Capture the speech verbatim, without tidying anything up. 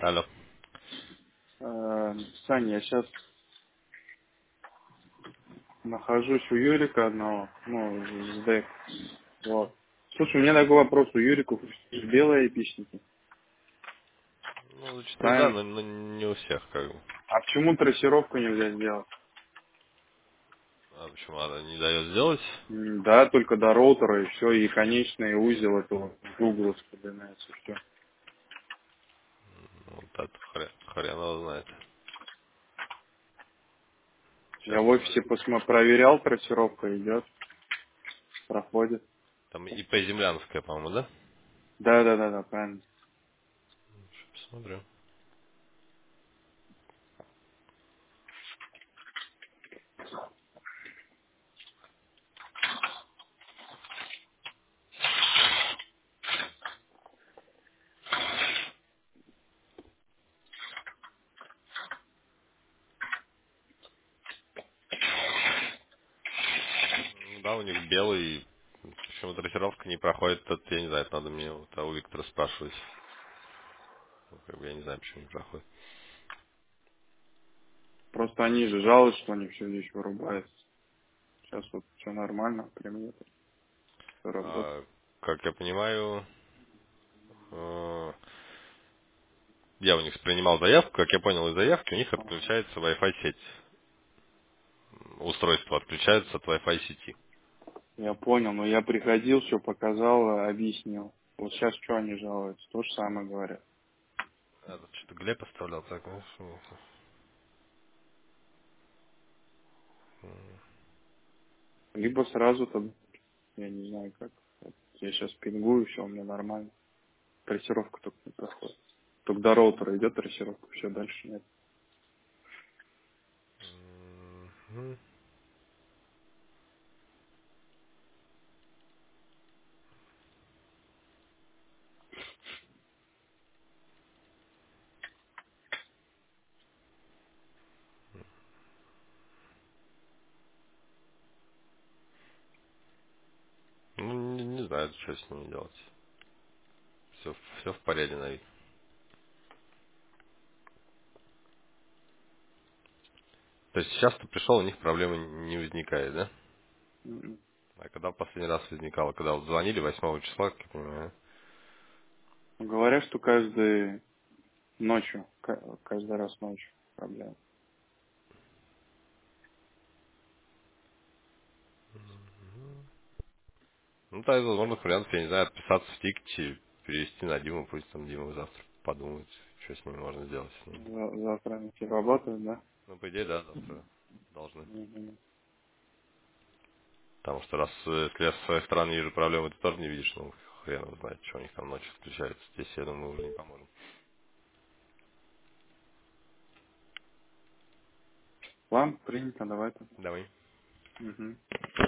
Алло. Э, Саня, я сейчас нахожусь у Юрика одного, ну, в дэк. Вот. Слушай, у меня такой вопрос. У Юрика белые эпичники, Ну, зачастую да, правильно? но, но не у всех, как бы. А почему трассировку нельзя сделать? А почему она не дает сделать? М, Да, только до роутера и все, и конечный узел этого Google вспоминается, все. Ну, вот это хрен, хрен его знает. Я Сейчас в офисе посмотрю. посмо проверял, трассировка идет, проходит. Там ИП Землянская, по-моему, да? Да, да, да, да, правильно. Сейчас посмотрю. Ну да, у них белый. Почему трассировка не проходит, тут я не знаю, это надо мне вот, а у Виктора спрашивать. Ну, как бы я не знаю, почему не проходит. Просто они же жалуются, что они все здесь вырубают. Сейчас вот все нормально, при мне все работает. А, как я понимаю, э, я у них принимал заявку, как я понял из заявки, у них отключается Wi-Fi сеть. Устройство отключается от Wi-Fi сети. Я понял, но я приходил, все показал, объяснил. Вот сейчас что они жалуются? То же самое говорят. А, тут что-то Глеб оставлял, так, знаешь, Либо сразу там, я не знаю как. Вот я сейчас пингую, все у меня нормально. Трассировка только не проходит. Только до роутера идет трассировка, все, дальше нет. Мгм. Ну, не, не знаю, что с ними делать. Все, все в порядке, наверное. То есть сейчас ты пришел, у них проблемы не возникает, да? М-м. А когда в последний раз возникало? Когда вот звонили восьмого числа, как я понимаю. Говорят, что каждый ночью, ка- каждый раз ночью проблема. Ну, да, из возможных вариантов, я не знаю, отписаться в тикете, перевести на Диму, пусть там Дима завтра подумает, что с ними можно сделать. с ними. За- Завтра они все работают, да? Ну, по идее, да, завтра должны. Мгм. Потому что раз, э, если я со своей стороны вижу проблемы, ты тоже не видишь, ну, хрен его знает, что у них там ночью включается. Здесь, я думаю, уже не поможем. Ладно, принято, давай тогда. Давай. Мгм.